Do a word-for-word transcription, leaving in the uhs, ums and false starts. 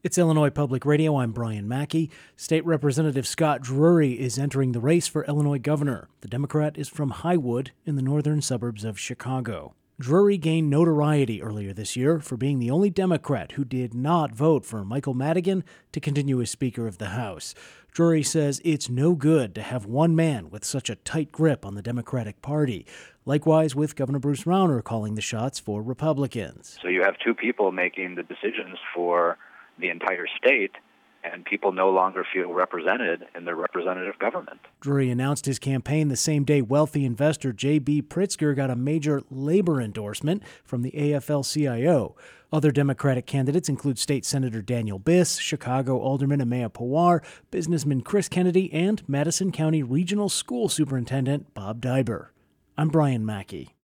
It's Illinois Public Radio. I'm Brian Mackey. State Representative Scott Drury is entering the race for Illinois governor. The Democrat is from Highwood in the northern suburbs of Chicago. Drury gained notoriety earlier this year for being the only Democrat who did not vote for Michael Madigan to continue as Speaker of the House. Drury says it's no good to have one man with such a tight grip on the Democratic Party. Likewise with Governor Bruce Rauner calling the shots for Republicans. So you have two people making the decisions for the entire state, and people no longer feel represented in their representative government. Drury announced his campaign the same day wealthy investor J B. Pritzker got a major labor endorsement from the A F L C I O. Other Democratic candidates include State Senator Daniel Biss, Chicago Alderman Amaya Pawar, businessman Chris Kennedy, and Madison County Regional School Superintendent Bob Dibur. I'm Brian Mackey.